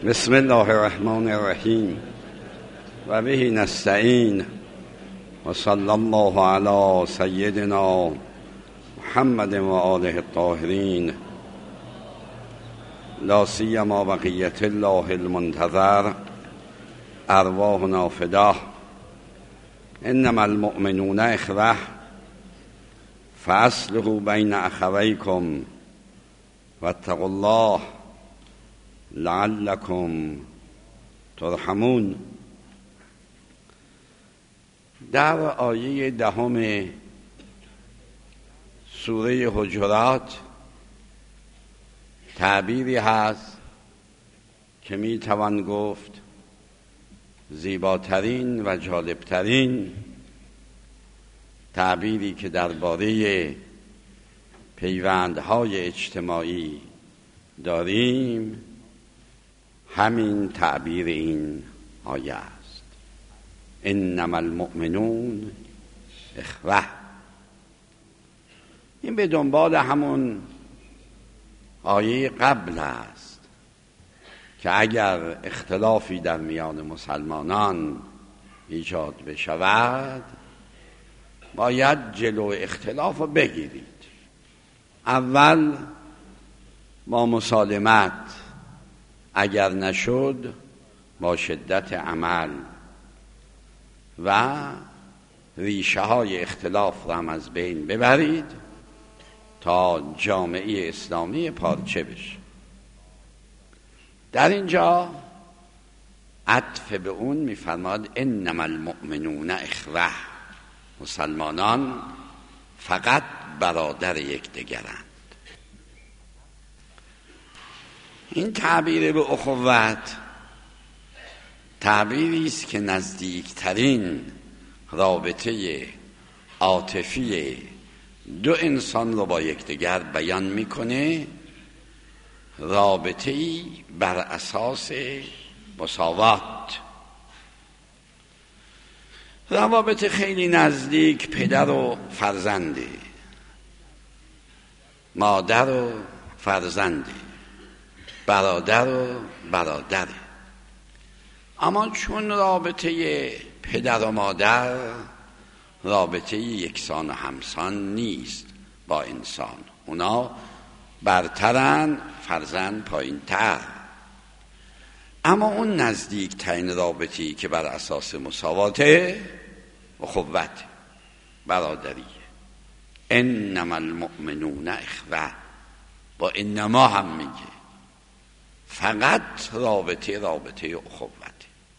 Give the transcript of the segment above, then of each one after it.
بسم الله الرحمن الرحیم و به نستعین و صلی الله علی سیدنا محمد و آله الطاهرین لا سیما بقیت الله المنتظر ارواحنا فداه. انما المؤمنون اخوه فاصلحوا بین اخویکم واتقوا الله لعلکم ترحمون. در آیه 10 سوره حجرات تعبیری هست که می توان گفت زیباترین و جالبترین تعبیری که درباره پیوندهای اجتماعی داریم همین تعبیر این آیه است. انما المؤمنون اخوه. این به دنبال همون آیه قبل است که اگر اختلافی در میان مسلمانان ایجاد بشود باید جلو اختلاف رو بگیرید. اول با مسالمت، اگر نشد با شدت عمل و ریشه های اختلاف را هم از بین ببرید تا جامعه اسلامی پارچه بشه. در اینجا عطف به اون می‌فرماد انما المؤمنون اخوه. مسلمانان فقط برادر یکدیگرند. این تعبیر به اخوت تعبیری است که نزدیکترین رابطه عاطفی دو انسان رو با یکدیگر بیان میکنه، رابطه‌ای بر اساس مساوات. روابط خیلی نزدیک پدر و فرزنده، مادر و فرزنده، برادر و برادره. اما چون رابطه پدر و مادر رابطه یکسان و همسان نیست با انسان، اونا برترن، فرزند پایین تر. اما اون نزدیک ترین رابطه‌ای که بر اساس مساواته، اخوت، برادریه. انما المؤمنون اخوه. با انما هم میگه فقط رابطه اخوت.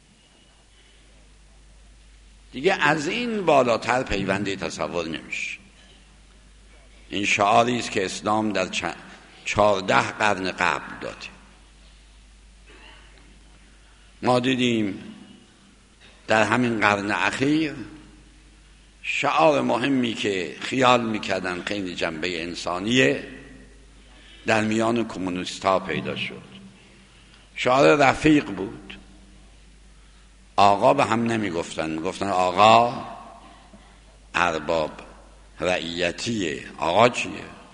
دیگه از این بالاتر پیوندی تصور نمیشه. این شعاری است که اسلام در 14 قرن قبل داده. ما دیدیم در همین قرن اخیر شعار مهمی که خیال میکردن خیلی جنبه انسانیه در میان کمونیست‌ها پیدا شد. شعار رفیق بود. آقا به هم نمیگفتن، میگفتن آقا ارباب رعیتیه. آقا چیه؟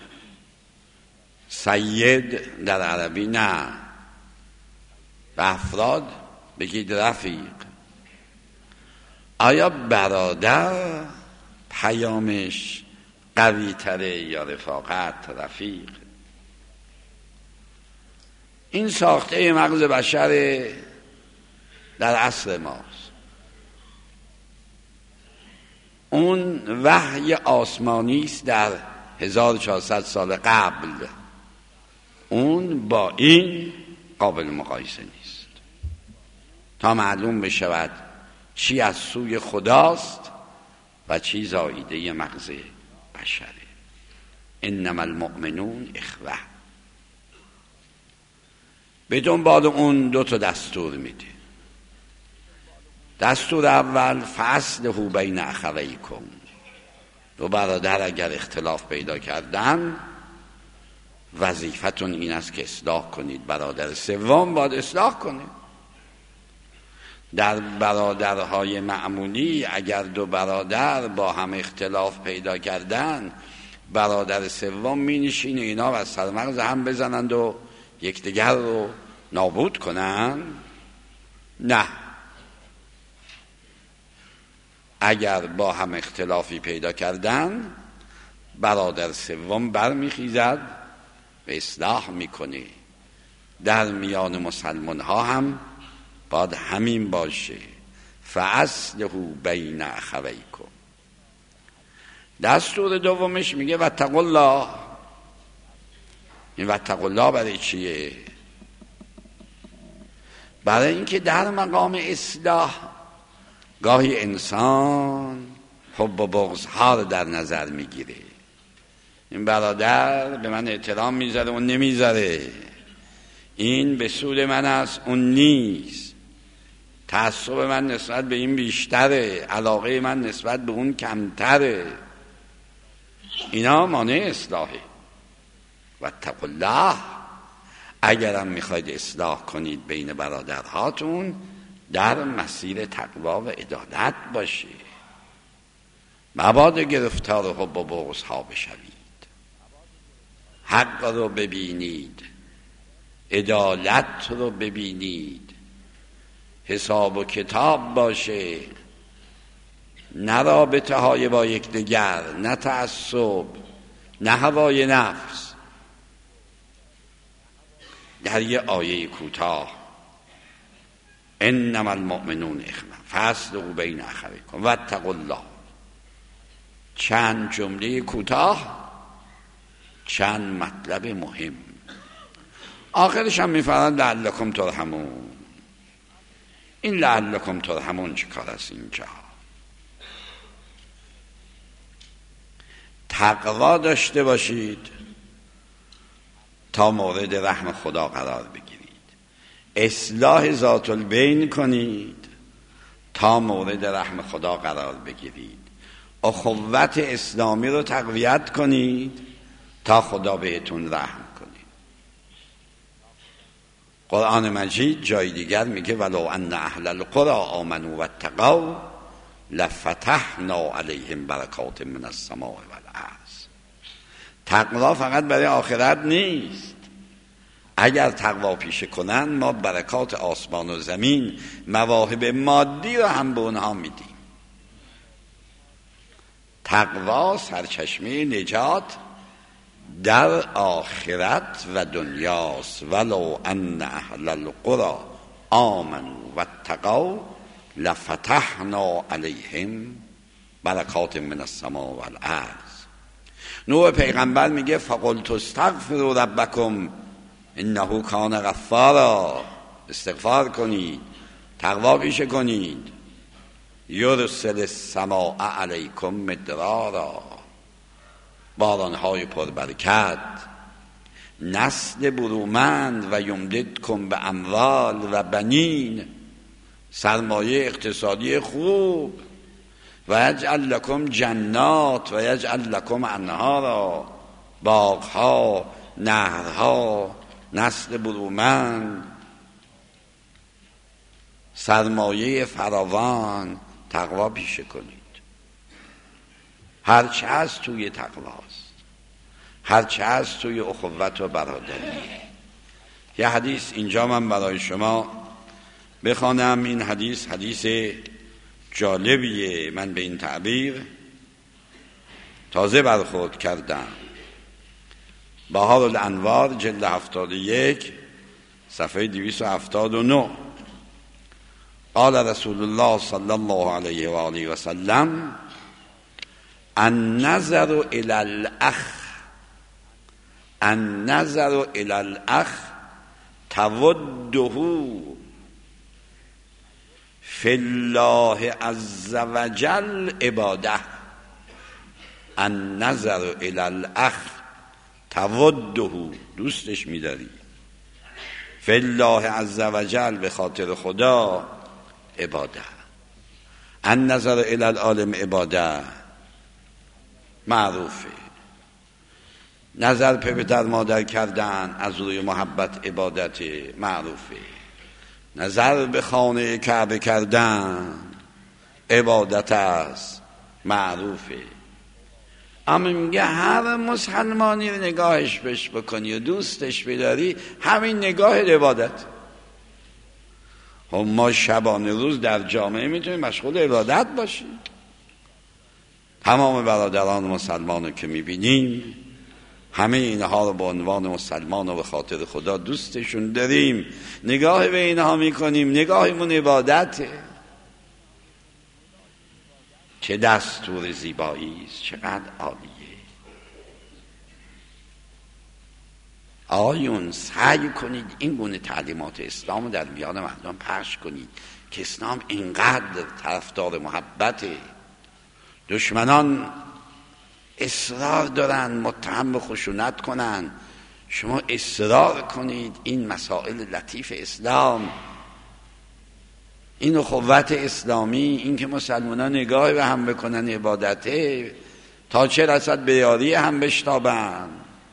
سید در عربی نه. به افراد بگید رفیق. آیا برادر پیامش قوی تره یا رفاقت رفیق؟ این ساخته مغز بشر در عصر ماست. اون وحی آسمانی است در 1400 سال قبل. اون با این قابل مقایسه نیست. تا معلوم بشود چی از سوی خداست و چی زاییده مغز بشره. انما المؤمنون اخوه. به دنبال اون 2 دستور میده. دستور اول فاصلحوا بین اخویکم. 2 برادر اگر اختلاف پیدا کردن وظیفتون این است که اصلاح کنید. برادر سوم باید اصلاح کنه. در برادرهای معمولی اگر 2 برادر با هم اختلاف پیدا کردن برادر سوم می نشینه اینا و سرمغز هم بزنند و یکدیگر رو نابود کنن؟ نه. اگر با هم اختلافی پیدا کردن، برادر سوم برمیخیزد و اصلاح میکنه. در میان مسلمان ها هم باید همین باشه. فاصلحوا بین اخویکم. دستور دومش میگه واتقوا الله. این واتقوا الله برای چیه؟ برای اینکه در مقام اصلاح گاهی انسان حب و بغض ها رو در نظر میگیره. این برادر به من احترام میذاره اون نمیذاره، این به سود من است اون نیست، تعصب من نسبت به این بیشتره، علاقه من نسبت به اون کمتره. اینا مانع اصلاحه. واتقوا الله. اگرم میخواید اصلاح کنید بین برادرهاتون، در مسیر تقوا و عدالت باشید. مبادا گرفتار حب و بغض ها بشوید. حق رو ببینید، عدالت رو ببینید، حساب و کتاب باشه، نه رابطه های با یکدیگر، نه تعصب، نه هوای نفس. در یه آیه کوتاه انما المؤمنون اخوة فاصلحوا بین اخویکم واتقوا الله. چند جمله کوتاه، چند مطلب مهم. آخرش هم میفرماید لعلکم ترحمون. این لعلکم ترحمون چه کار است اینجا؟ تقوا داشته باشید تا مورد رحم خدا قرار بگیرید. اصلاح ذات البین کنید تا مورد رحم خدا قرار بگیرید. اخوت اسلامی رو تقویت کنید تا خدا بهتون رحم کنه. قرآن مجید جای دیگر میگه ولو ان اهل القرى آمنوا واتقوا لفتحنا علیهم برکات من السماء والارض. تقوا فقط برای آخرت نیست. اگر تقوا پیشه کنن ما برکات آسمان و زمین، مواهب مادی رو هم به اونها میدیم. تقوا سرچشمه نجات در آخرت و دنیاست. ولو ان اهل القرى آمنوا واتقوا لفتحنا علیهم برکات من السماء والارض. نوح پیغمبر میگه فقلت استغفروا ربکم انه کان غفارا. استغفار کنید، تقوا پیشه کنید. یرسل السماء علیکم مدرارا. بارانهای پربرکت، نسل برومند و یمددکم به اموال و بنین، سرمایه اقتصادی خوب. و یجعل لکم جنات و یجعل لکم انهارا، باغها، نهرها، نسل برومند، سرمایه فراوان. تقوا پیشه کنید. هرچه هست توی تقواست، هرچه هست توی اخوت و برادری. یه حدیث اینجا من برای شما بخوانم. این حدیث حدیث جالبیه. من به این تعبیر تازه برخورد کردم. بهار الانوار جلد 71 صفحه 279. قال رسول الله صلی الله علیه و آله و سلم النظر الی الاخ، النظر الی الاخ توده فی الله عز وجل عباده. النظر الی الاخ توده، دوستش می‌داری، فی الله عز وجل، به خاطر خدا، عباده. النظر الی العالم عباده، معروفه. نظر پدر مادر کردن از روی محبت عبادت، معروفه. نظر به خانه کعبه کردن عبادت است، معروفه. اما میگه هر مسلمانی رو نگاهش بش بکنی و دوستش بداری، همین نگاه عبادت. ما شبانه روز در جامعه میتونیم مشغول عبادت باشیم. تمام برادران مسلمان رو که میبینیم همه اینها رو به عنوان مسلمان و به خاطر خدا دوستشون داریم، نگاه به اینها میکنیم، نگاهمون عبادته. چه دستور زیبایی است، چقدر عالیه. آقایون سعی کنید این گونه تعلیمات اسلام در میان مردم پخش کنید که اسلام اینقدر طرفدار محبته. دشمنان اصرار دارن متهم به خشونت کنن، شما اصرار کنید این مسائل لطیف اسلام، این اخوت اسلامی، این که مسلمانان نگاه به هم بکنن عبادته، تا چه رسد به یاری هم بشتابن،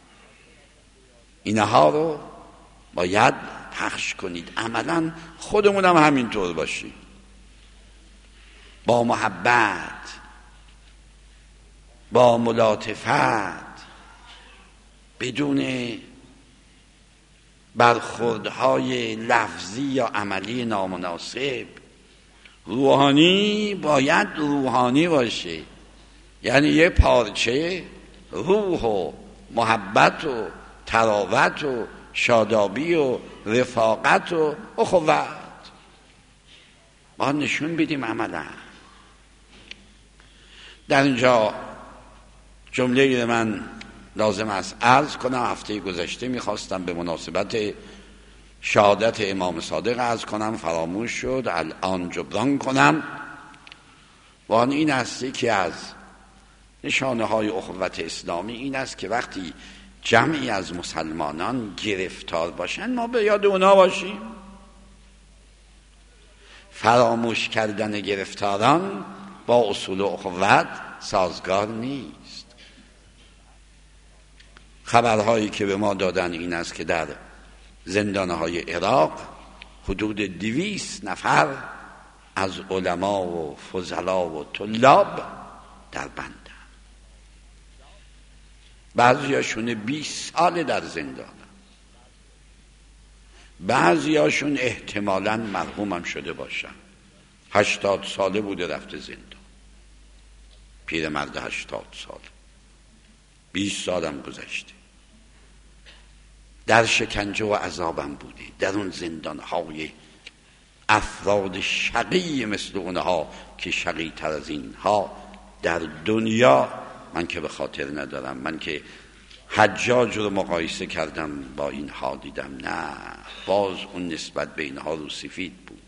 اینها رو باید پخش کنید. عملا خودمون هم همینطور باشیم، با محبت، با ملاطفت، بدون برخوردهای لفظی یا عملی نامناسب. روحانی باید روحانی باشه، یعنی یه پارچه روح و محبت و تراوت و شادابی و رفاقت و اخوت باید نشون بدیم عملا. در اینجا جمله من لازم است عرض کنم. هفته گذشته میخواستم به مناسبت شهادت امام صادق عرض کنم، فراموش شد، الان جبران کنم. و آن این است که از نشانه های اخوت اسلامی این است که وقتی جمعی از مسلمانان گرفتار باشن ما به یاد اونا باشیم. فراموش کردن گرفتاران با اصول اخوت سازگار نیست. خبرهایی که به ما دادن این است که در زندانهای عراق حدود 200 نفر از علما و فضلا و طلاب در بندن، بعضیاشون 20 سال در زندان، بعضیاشون احتمالاً مرحوم هم شده باشن، 80 ساله بوده رفته زندان، پیرمرد 80 سال، 20 سالم گذشته، در شکنجه و عذابم بوده. در اون زندانهای افراد شقی مثل اونها که شقی تر از اینها در دنیا من که به خاطر ندارم. من که حجاج رو مقایسه کردم با اینها دیدم نه، باز اون نسبت به اینها رو سفید بود.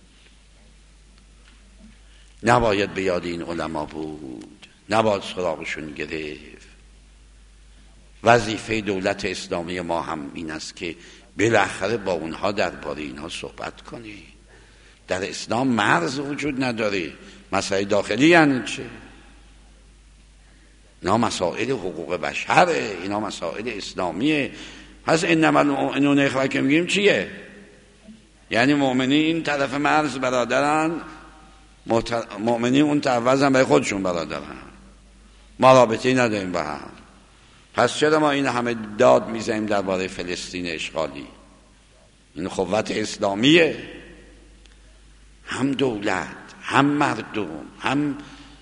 نباید به یاد این علما بود، نباید سراغشون گرفت. وظیفه دولت اسلامی ما هم این است که بالاخره با اونها درباره اینها صحبت کنه. در اسلام مرز وجود نداره. مسائل داخلی یعنی چه؟ اینا مسائل حقوق بشره، اینا مسائل اسلامیه. پس انما المؤمنون اخوه که میگیم چیه؟ یعنی مؤمنی این طرف مرز برادرن، مؤمنی اون طرف وزن به خودشون برادرن، ما رابطه‌ای نداریم با هم. پس چرا ما این همه داد میزنیم درباره فلسطین اشغالی؟ این قوت اسلامیه. هم دولت، هم مردم، هم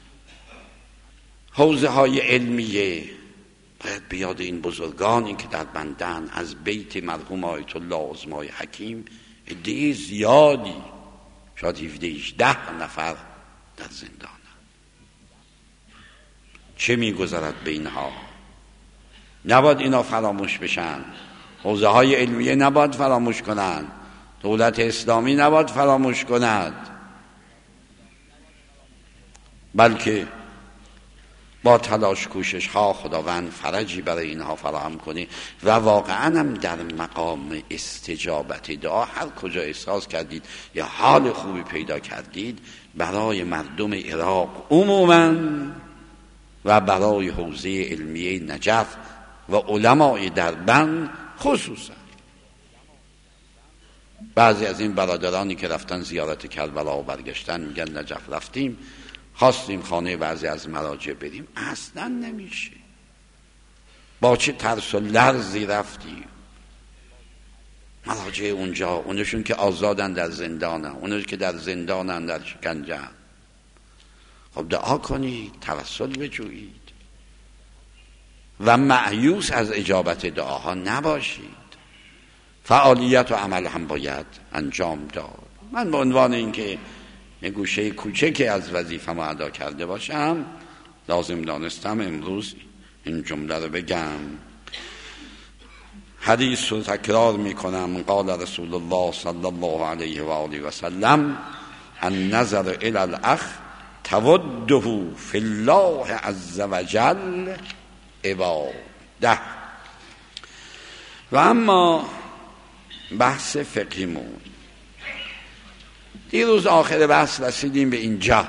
حوزه های علمیه باید به یاد این بزرگانی که در بندن. از بیت مرحوم آیت الله عظمای حکیم عده زیادی، شاید 17-18 نفر در زندان. چه میگذرد به اینها؟ نباید اینا فراموش بشن. حوزه های علمیه نباید فراموش کنند، دولت اسلامی نباید فراموش کند، بلکه با تلاش کوشش ها خداوند فرجی برای اینها فراهم کنه. و واقعا هم در مقام استجابت دعا هر کجا احساس کردید یا حال خوبی پیدا کردید، برای مردم عراق عموما و برای حوزه علمیه نجف و علمای دربند خصوصا. بعضی از این برادرانی که رفتن زیارت کربلا و برگشتن میگن نجف رفتیم، خواستیم خانه بعضی از مراجع بریم، اصلا نمیشه. با چه ترس و لرزی رفتیم. مراجع اونجا، اونشون که آزادن در زندانن، اونشون که در زندانن در شکنجه، خب دعا کنید، توسل بجویید و مایوس از اجابت دعاها نباشید. فعالیت و عمل هم باید انجام داد. من به عنوان اینکه یه گوشه کوچکی از وظیفه‌مو ادا کرده باشم، لازم دانستم امروز این جمله رو بگم. حدیث رو تکرار میکنم. قال رسول الله صلی الله علیه و آله و سلم: النظر الی الاخ توده فی الله عز وجل عباده. و اما بحث فقهیمون، دیروز آخر بحث رسیدیم به اینجا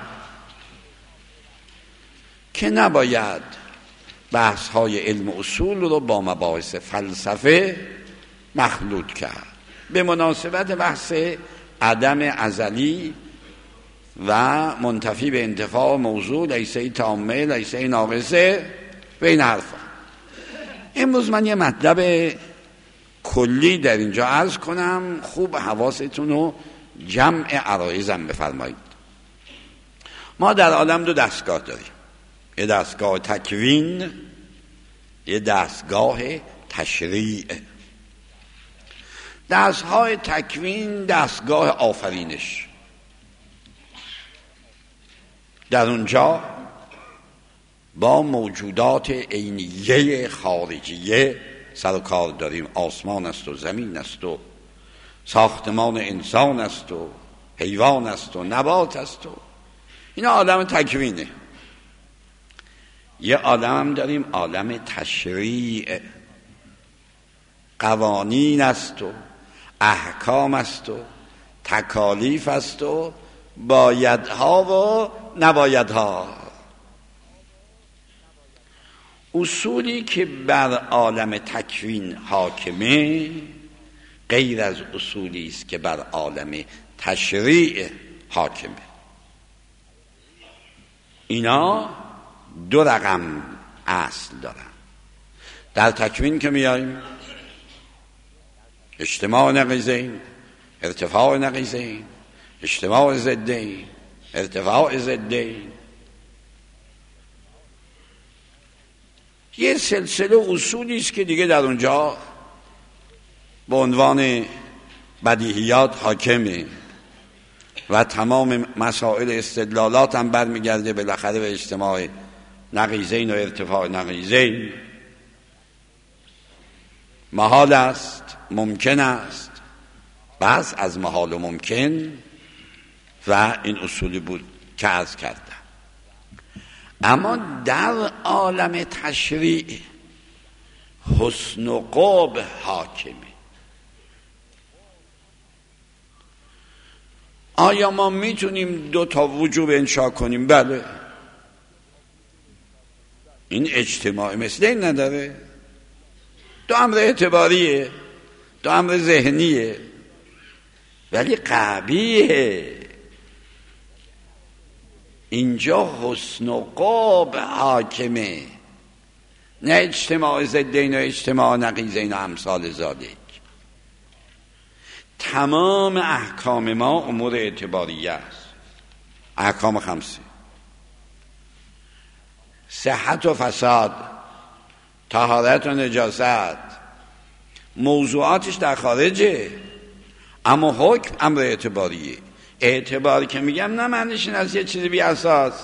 که نباید بحث های علم اصول رو با مباحث فلسفه مخلوط کرد. به مناسبت بحث عدم ازلی و منتفی به انتفاع موضوع لیسه تامه لیسه ناقصه و این حرفا، امروز من یه مطلب کلی در اینجا عرض کنم، خوب حواستون رو جمع عرایزم بفرمایید. ما در عالم دو دستگاه داریم، یه دستگاه تکوین، یه دستگاه تشریع. دستگاه تکوین دستگاه آفرینش، در اونجا با موجودات عینیه خارجیه سر و کار داریم. آسمان است و زمین است و ساختمان انسان است و حیوان است و نبات است و اینا عالم تکوینه. یه عالم داریم عالم تشریع، قوانین است و احکام است و تکالیف است و بایدها و نبایدها. اصولی که بر عالم تکوین حاکمه غیر از اصولی است که بر عالم تشریع حاکمه. اینا دو رقم اصل دارن. در تکوین که میاییم، اجتماع نقیضین، ارتفاع نقیضین، اجتماع ضدین، ارتفاع ضدین، یه سلسله اصولی است که دیگه در اونجا به عنوان بدیهیات حاکمه و تمام مسائل استدلالات هم برمیگرده بالاخره به اجتماع نقیضین و ارتفاع نقیضین. محال است، ممکن است، بس از محال و ممکن و این اصولی بود که عرض کردم. اما در عالم تشریع حسن و قبح حاکمه. آیا ما میتونیم دو تا وجوب انشا کنیم؟ بله. این اجتماع مثل این نداره. دو امر اعتباریه، دو امر ذهنیه، ولی قبیحه. اینجا حسن و قبح حاکمه، نه اجتماع ضدین و اجتماع نقیضین و امثال ذالک. تمام احکام ما امور اعتباریه است. احکام خمسه: صحت و فساد، طهارت و نجاست، موضوعاتش در خارجه، اما حکم امر اعتباریه. اعتباری که میگم نه معنیش این از یه چیزی بی اساس،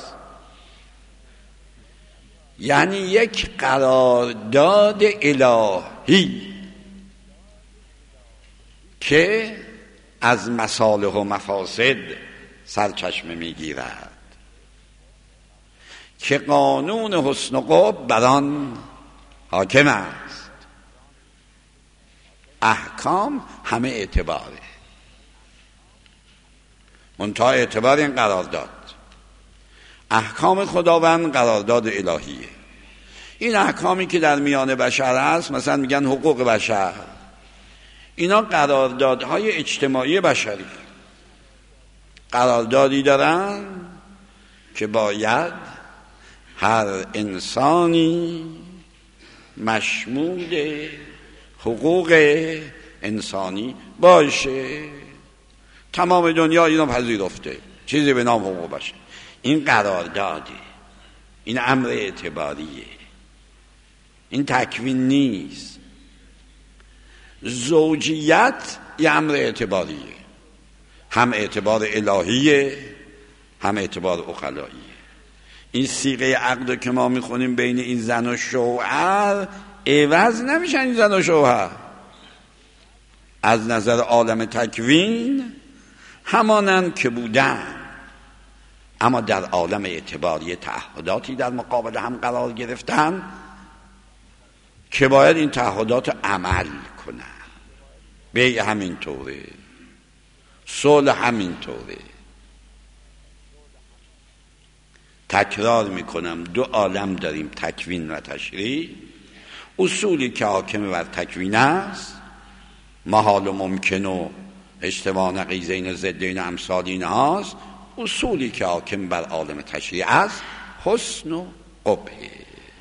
یعنی یک قرارداد الهی که از مصالح و مفاسد سرچشمه میگیرد، که قانون حسن و قبح بر آن حاکم است. احکام همه اعتباره، منتها اعتبار این قرارداد. احکام خداوند قرارداد الهیه. این احکامی که در میان بشر هست، مثلا میگن حقوق بشر، اینا قراردادهای اجتماعی بشری. قراردادی دارن که باید هر انسانی مشمول حقوق انسانی باشه. تمام دنیا اینو پذیرفته، چیزی به نام حقوق بشر. این قرارداده، این امر اعتباریه، این تکوین نیست. زوجیت یه امر اعتباریه، هم اعتبار الهیه هم اعتبار عقلاییه. این صیغه عقد که ما میخونیم بین این زن و شوهر عوض نمیشن. این زن و شوهر از نظر عالم تکوین همانند که بودن، اما در عالم اعتباری تعهداتی در مقابل هم قرار گرفتن که باید این تعهدات عمل کنن. بیع همین طوره، صلح همین طوره. تکرار میکنم، دو عالم داریم، تکوین و تشریع. اصولی که حاکم بر تکوین است، محال و ممکن و اجتماع نقیضین و ضدین و امثال اینهاست. اصولی که حاکم بر عالم تشریع است، حسن و قبح.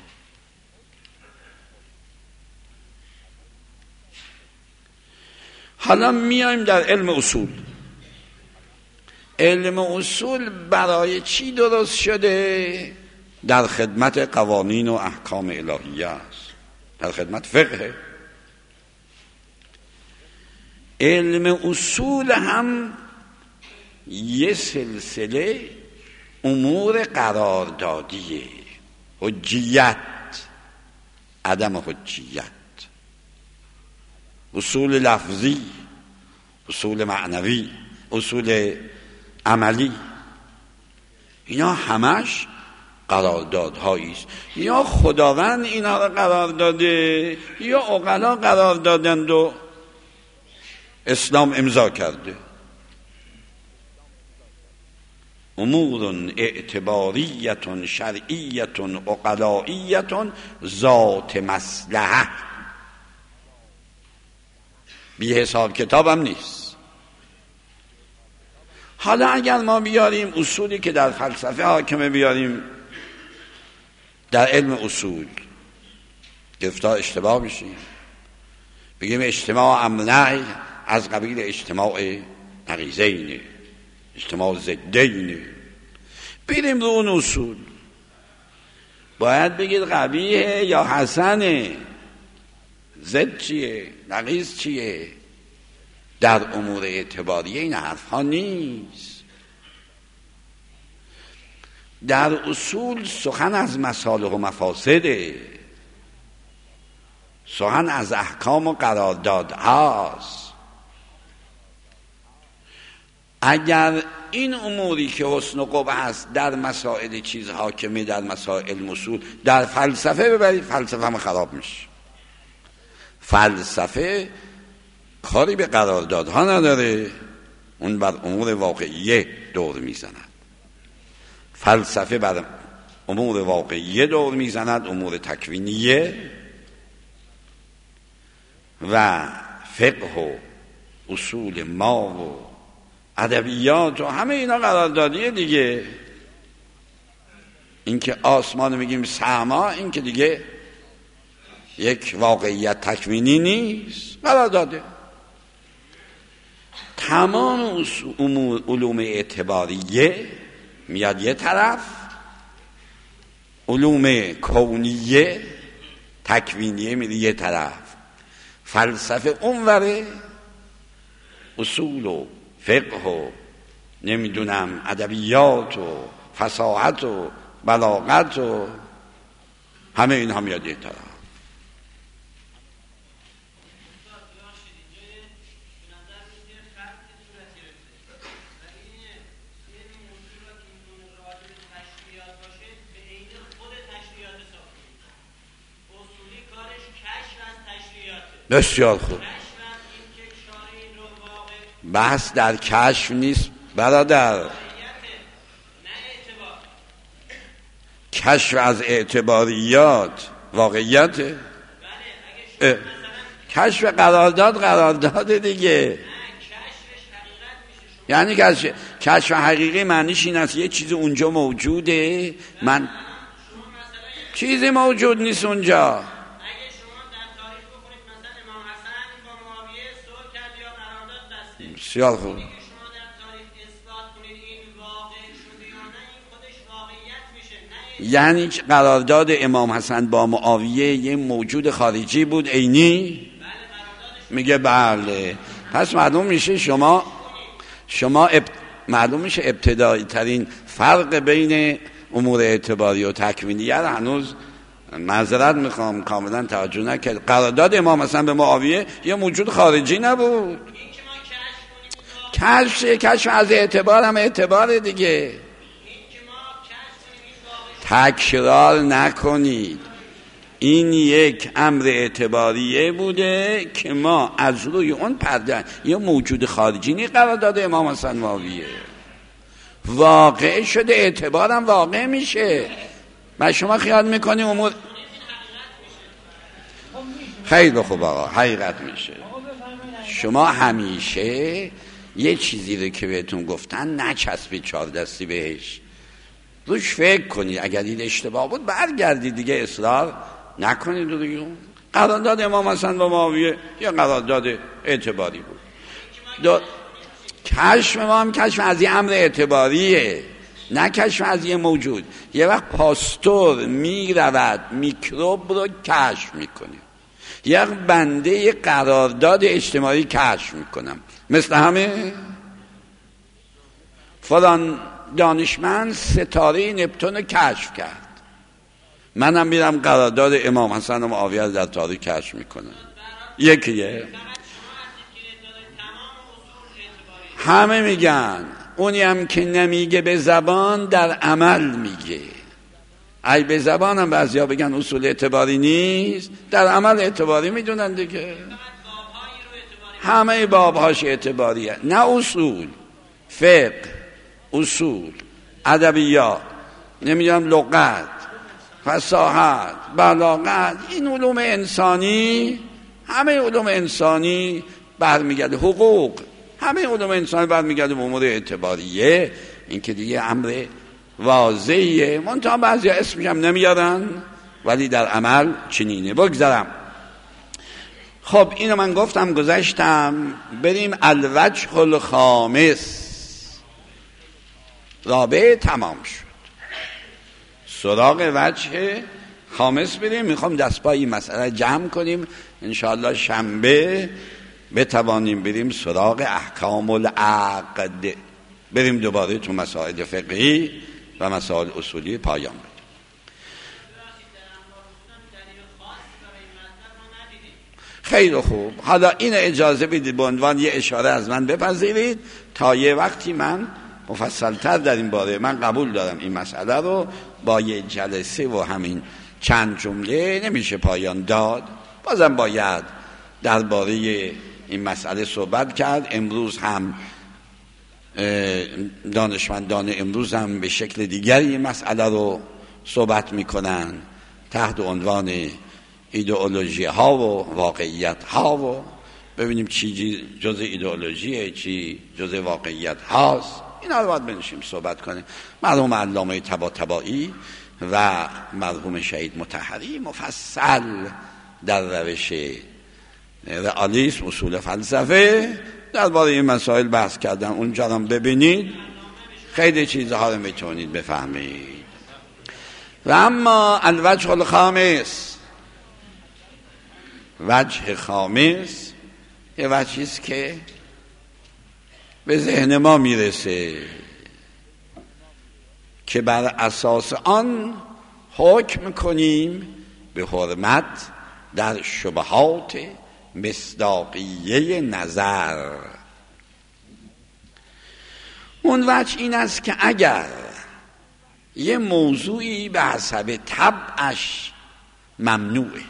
حالا میایم در علم اصول. علم اصول برای چی درست شده؟ در خدمت قوانین و احکام الهیه است، در خدمت فقه. علم اصول هم یه سلسله امور قراردادیه. حجیت، عدم حجیت، اصول لفظی، اصول معنوی، اصول عملی، اینا همش قراردادهایی است. یا خداوند اینا رو قرار داده یا عقلا قرار دادند و اسلام امضا کرده. امور اعتباریت شرعیت عقلائیت ذات مصلحه. بی حساب کتاب هم نیست. حالا اگر ما بیاریم اصولی که در فلسفه حاکمه بیاریم در علم اصول، گرفتار اشتباه میشیم. بگیم اجتماع امنعی از قبیل اجتماع نقیضینه، اجتماع ضدینه. بریم رو اون اصول، باید بگید قبیحه یا حسنه، ضد چیه، نقیض چیه. در امور اعتباریه این حرف ها نیست. در اصول سخن از مصالح و مفاسده، سخن از احکام و قرارداد هاست. اگر این اموری که حسن و قبح است در مسائل چیز حاکمه، در مسائل اصول، در فلسفه ببرید، فلسفه هم خراب میشه. فلسفه کاری به قراردادها نداره، اون بر امور واقعیه دور میزند. فلسفه بر امور واقعیه دور میزند، امور تکوینیه. و فقه و اصول ما و ادبیات و همه اینا قراردادیه دیگه. این که آسمان میگیم سما، این که دیگه یک واقعیت تکوینی نیست، قرارداده. تمام علوم اعتباریه میاد یه طرف، علوم کونیه تکوینیه میاد یه طرف، فلسفه اونوره، اصول و فقه و نمیدونم ادبیات و فصاحت و بلاغت و همه اینها میاد یه طرف. بسیار خوب. بحث در کشف نیست برادر، کشف از اعتباریات واقعیته. کشف قرارداد دیگه. یعنی کشف حقیقی معنیش این است یه چیز اونجا موجوده، من چیزی موجود نیست اونجا. بسیار خوب. یعنی قرارداد امام حسن با معاویه یه موجود خارجی بود عینی؟ میگه بله. پس معلوم میشه معلوم میشه ابتدایی ترین فرق بین امور اعتباری و تکوینیه هنوز معذرت میخوام کاملا توجه نکرد. قرارداد امام حسن به معاویه یه موجود خارجی نبود. کشف از اعتبار هم اعتبار دیگه. تکرار نکنید. این یک امر اعتباریه بوده که ما از روی اون پرده یه موجود خارجی نی قرارداد امام حسن معاویه واقع شده، اعتبارم واقع میشه. و شما خیال میکنی امور خیلی خوب آقا حقیقت میشه. شما همیشه یه چیزی رو که بهتون گفتن نچسبید 4 دستی بهش، روش فکر کنید. اگر این اشتباه بود برگردید دیگه، اصرار نکنید روی اون. قرارداد امام حسن با معاویه یه قرارداد اعتباری بود. کشف ما هم کشف از یه امر اعتباریه، نه کشف از یه موجود. یه وقت پاستور میرود میکروب رو کشف میکنه، یه وقت بنده یه قرارداد اجتماعی کشف میکنم. مثل همه فلان دانشمند ستاره نپتون رو کشف کرد، منم میرم قرارداد امام حسن و معاویه رو در تاریخ کشف میکنم. یکیه. همه میگن، اونی هم که نمیگه به زبان در عمل میگه. ای به زبان هم بعضیا بگن اصول اعتباری نیست، در عمل اعتباری میدونن دیگه. همه بابهاش اعتباریه، نه اصول، فقه، اصول، ادبیات، نمیدونم لغت، فصاحت، بلاغت، این علوم انسانی، همه علوم انسانی برمیگرده، حقوق، همه علوم انسانی برمیگرده به امور اعتباریه. این که دیگه امر واضحیه، منتها بعضی اسمش هم نمیارن ولی در عمل چنینه. بگذارم. خب اینو من گفتم گذشتم. بریم الوجه الخامس. رابع تمام شد، سراغ وجه خامس بریم. میخوام دستپای این مسئله جمع کنیم، انشاءالله شنبه بتوانیم بریم سراغ احکام العقد، بریم دوباره تو مسائل فقهی و مسائل اصولی پایان بدیم. خیلی خوب. حالا این اجازه بدید به عنوان یه اشاره از من بپذیرید تا یه وقتی من مفصلتر در این باره، من قبول دارم این مسئله رو با یه جلسه و همین چند جمله نمیشه پایان داد، بازم باید درباره این مسئله صحبت کرد. امروز هم دانشمندان امروز هم به شکل دیگری این مسئله رو صحبت میکنن تحت عنوان ایدئولوژی ها و واقعیت ها، و ببینیم چی جز ایدئولوژیه چی جز واقعیت هاست. اینا رو باید بنشیم صحبت کنیم. مرحوم علامه طباطبایی و مرحوم شهید مطهری مفصل در روش رئالیسم، اصول فلسفه، درباره این مسائل بحث کردن. اونجا هم ببینید، خیلی چیزها رو میتونید بفهمید. و اما الوجه الخامس، وجه خامس یه وجهی است که به ذهن ما میرسه که بر اساس آن حکم کنیم به حرمت در شبهات مصداقیه نظر. اون وجه این است که اگر یه موضوعی به حسب طبعش ممنوعه،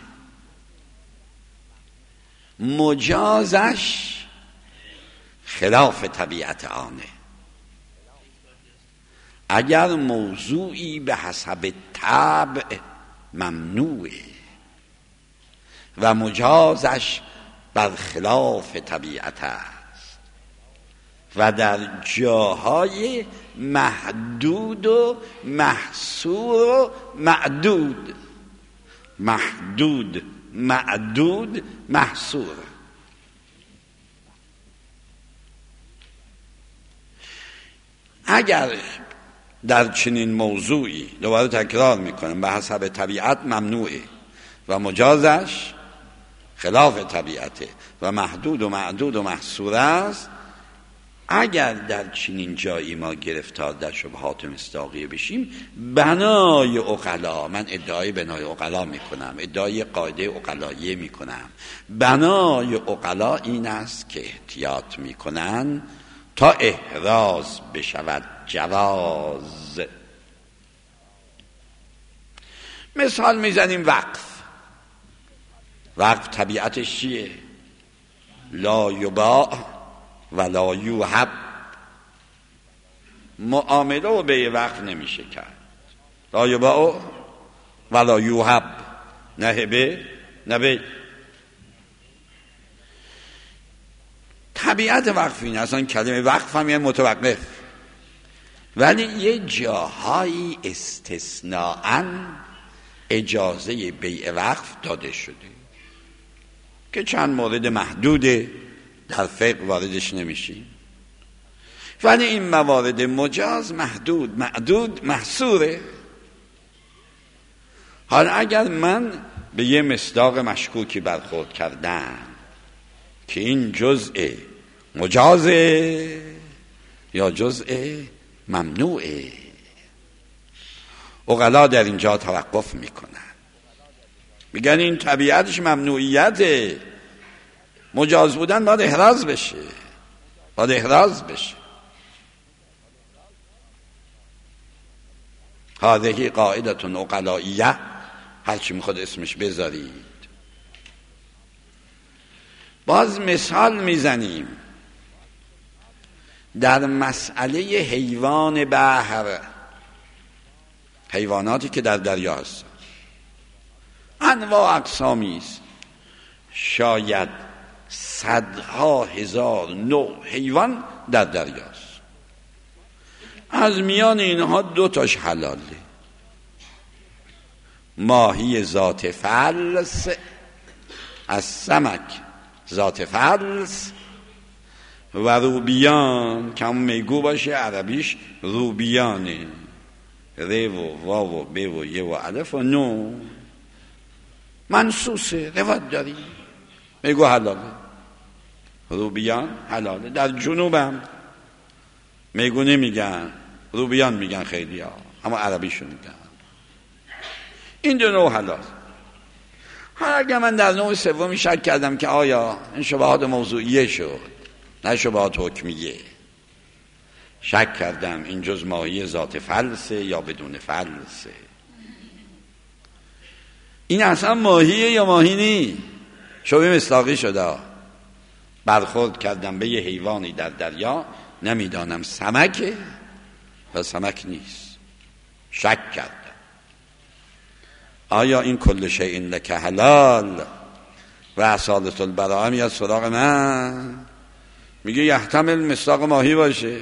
مجازش خلاف طبیعت آنه. اگر موضوعی به حسب طبع ممنوعه و مجازش برخلاف طبیعت است و در جاهای محدود و محصور و معدود محصور، اگر در چنین موضوعی، دوباره تکرار میکنم، به حسب طبیعت ممنوعه و مجازش خلاف طبیعته و محدود و معدود و محصور است، اگر در چنین جایی ما گرفتار در شبهات مصداقیه بشیم، بنای عقلا، من ادعای بنای عقلا میکنم، ادعای قاعده عقلاییه میکنم، بنای عقلا این است که احتیاط میکنن تا احراز بشود جواز. مثال میزنیم وقف طبیعتش چیه؟ لا یباع ولا یوهب، معامله و بیع وقف نمیشه کرد. لا یباع ولا یوهب، نه هبه نه بیع. طبیعت وقف این اصلا کلمه وقف هم یعنی متوقف، ولی یه جاهایی استثناءً اجازه بیع وقف داده شده که چند مورد محدوده، در فقه واردش نمیشیم، ولی این موارد مجاز محدود معدود محصوره. حالا اگر من به یه مصداق مشکوکی برخورد کردم که این جزء مجازه یا جزء ممنوعه، عقلا در اینجا توقف میکنن، میگن این طبیعتش ممنوعیته، مجاز بودن باید احراز بشه. هذه قاعدتون عقلائیه، هرچی میخواد اسمش بذارید. باز مثال میزنیم در مسئله حیوان بحر، حیواناتی که در دریا هستن، انواع اقسامی است، شاید صدها هزار نوع حیوان در دریاست. از میان اینها 2 تاش حلاله، ماهی ذات فلس، از سمک ذات فلس، و روبیان که همون میگو باشه، عربیش روبیانه، ر و واو و ب و ی و الف و نو، منصوصه، روایت داری، میگو حلاله، روبیان حلاله. در جنوبم میگو نمیگن، روبیان میگن خیلی ها، اما عربیشو میگن. این 2 نوع حلال. حالا اگر من در نوع سومی شک کردم که آیا این شبهات موضوعیه شد نه شبهات حکمیه، شک کردم این جز ماهی ذات فلسه یا بدون فلسه، این اصلا ماهیه یا ماهی نی، شبه مصداقی شده، برخورد کردم به یه حیوانی در دریا، نمیدانم سمکه و سمک نیست، شک کردم. آیا این کل شیء لک حلال و اصالت البراءه میاد سراغ من میگه یحتمل مصداق ماهی باشه،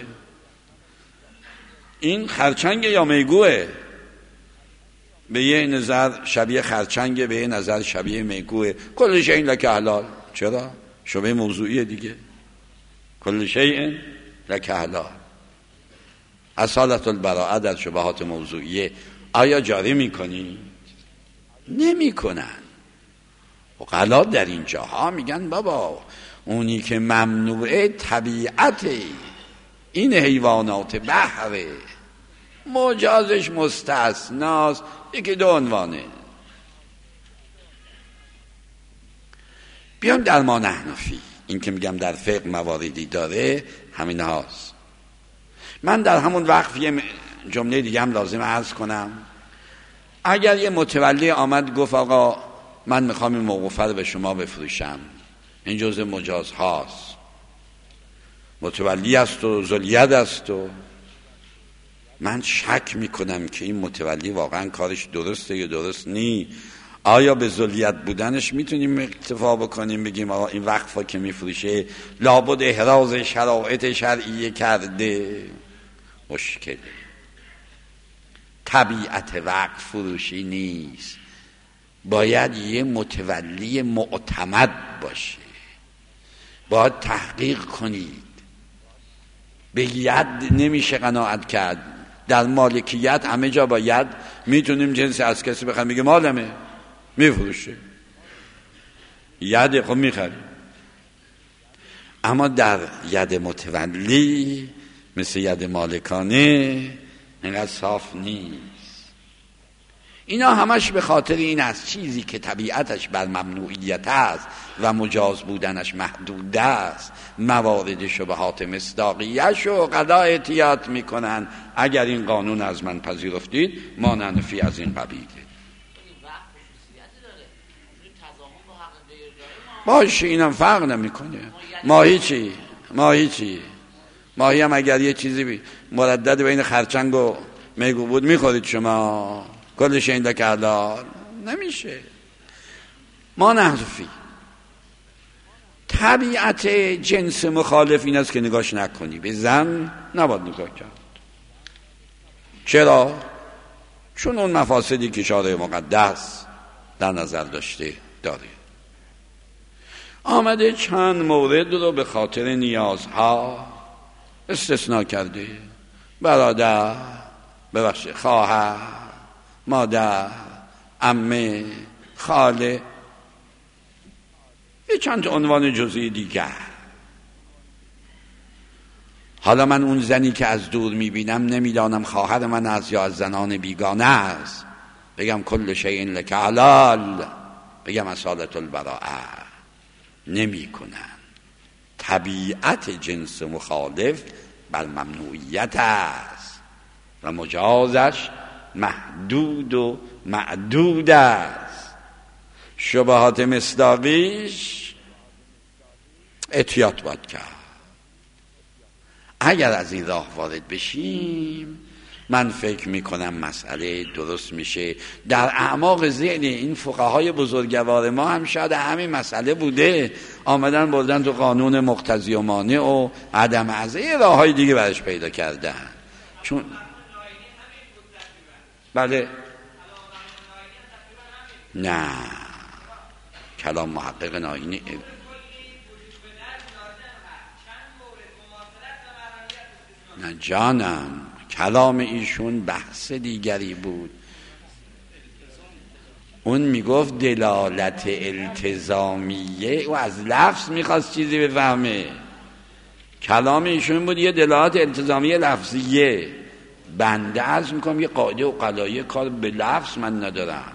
این خرچنگ یا میگوه، به یه نظر شبیه خرچنگه، به یه نظر شبیه میگوه، کل شیء لک حلال. چرا؟ شبه موضوعیه دیگه، کل شیء لک حلال. اصالت البراءه در شبهات موضوعیه آیا جاری میکنی؟ نمیکنن. عقلا در این جاها میگن بابا اونی که ممنوعه طبیعته، این حیوانات بحره، مجازش مستثناست، یکی 2 عنوانه. بیام در ما نحنفی، این که میگم در فقه مواردی داره همین هاست. من در همون وقف یه جمله دیگه هم لازم عرض کنم. اگر یه متولی آمد گفت آقا من میخوام این موقوفه رو به شما بفروشم، این جزء مجاز هاست، متولی است و ذوالید است و من شک میکنم که این متولی واقعا کارش درسته یا درست نی، آیا به ذوالید بودنش میتونیم اکتفا بکنیم بگیم آقا این وقفا که میفروشه لابد احراز شرایط شرعیه کرده؟ مشکله. طبیعت وقف فروشی نیست، باید یه متولی معتمد باشه، باید تحقیق کنید به ید نمیشه قناعت کرد. در مالکیت همه جا باید میتونیم جنس از کسی بخریم، میگه مالمه، میفروشه، ید خب میخریم. اما در ید متولی مثل ید مالکانه اینقدر صاف نیست. اینا همش به خاطر این است چیزی که طبیعتش بر ممنوعیت است و مجاز بودنش محدود است، موارد شبهات مصداقیش و قضا احتیاط میکنن اگر این قانون از من پذیرفتید ما ننفی از این قبیله. باشه اینم فرق نمیکنه. ماهی هم اگر یه چیزی مردد بین خرچنگ و میگو بود میخورید شما کلش این که حلال نمیشه. ما نحذفی. طبیعت جنس مخالف این است که نگاش نکنی. به زن نباید نگاه کرد. چرا؟ چون اون مفاسدی که شارع مقدس در نظر داره. آمده چند مورد رو به خاطر نیازها استثناء کرده. برادر، خواهر، مادر، عمه، خاله، یه چند عنوان جزئی دیگر. حالا من اون زنی که از دور میبینم نمیدانم خواهر من است یا از زنان بیگانه است، بگم کل شیء لک حلال، بگم اصالت البراءه. نمی کنن. طبیعت جنس مخالف بر ممنوعیت است و مجازش محدود و معدود است. شبهات مصداقیش احتیاط باید کرد. اگر از این راه وارد بشیم من فکر میکنم مسئله درست میشه. در اعماق ذهن این فقهای بزرگوار ما هم شاید همین مسئله بوده، آمدن بردن تو قانون مقتضی و مانع و عدم عرضه، راه های دیگه برش پیدا کردن. چون بله نه، کلام محقق ناینی نه جانم، کلام ایشون بحث دیگری بود. اون میگفت دلالت التزامیه، و از لفظ میخواست چیزی بفهمه. کلام ایشون بود یه دلالت التزامیه لفظیه. بنده عرض میکنم یه قاعده و قلایه کار به لفظ من ندارم.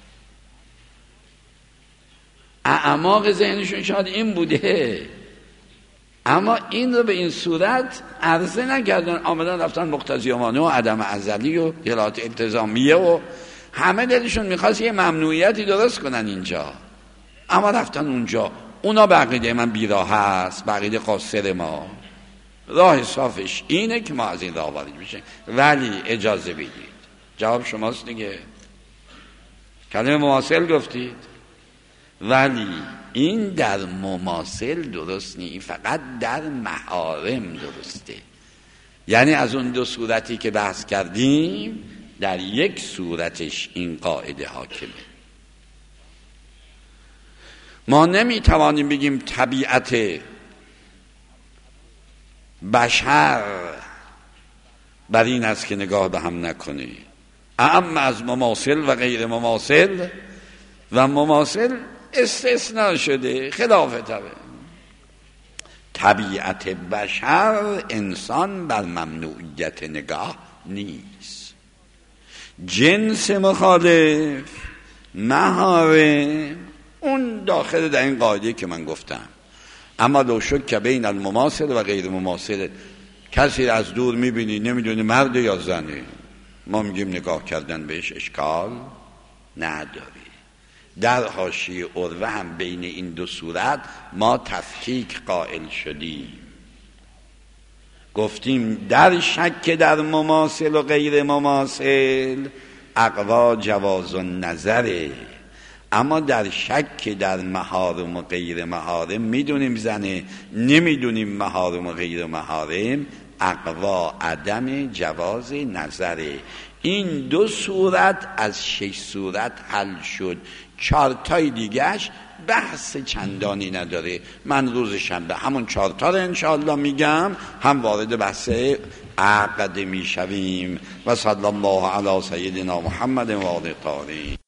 اعماق ذهنشون شاید این بوده، اما این رو به این صورت عرضه نکردن. آمدن رفتن مقتضی و مانع و عدم ازلی و دلالت التزامیه و همه دلشون میخواست یه ممنوعیتی درست کنن اینجا، اما رفتن اونجا. اونا بقیده من بیراه هست، بقیده قاصر ما. راه صافش اینه که ما از این راه وارد بشیم، ولی اجازه بدید. جواب شماست دیگه، کلمه مماثل گفتید، ولی این در مماثل درست نیست، فقط در محارم درسته. یعنی از اون دو صورتی که بحث کردیم در یک صورتش این قاعده حاکمه. ما نمیتوانیم بگیم طبیعت بشر بر این است که نگاه به هم نکنه، اما از مماثل و غیر مماثل، و مماثل استثناء شده، خلاف طبیعت بشر انسان بر ممنوعیت نگاه نیست. جنس مخالف محارم اون داخل در این قاعده که من گفتم. اما لو شک بین المماثل و غیر مماثل، کسی از دور میبینی نمیدونی مرد یا زنه، ما میگیم نگاه کردن بهش اشکال نداره. در حاشیه عروه هم بین این دو صورت ما تفکیک قائل شدیم، گفتیم در شک در مماثل و غیر مماثل اقوا جواز النظره، اما در شک در محارم و غیر محارم، میدونیم زنه نمیدونیم محارم و غیر محارم، اقوا عدم جواز نظره. این 2 صورت از 6 صورت حل شد. 4 تای دیگهش بحث چندانی نداره. من روز شنبه همون 4 تا رو انشاءالله میگم، هم وارد بحث عقد میشویم. و صلی الله علی سیدنا محمد و آله الطاهرین.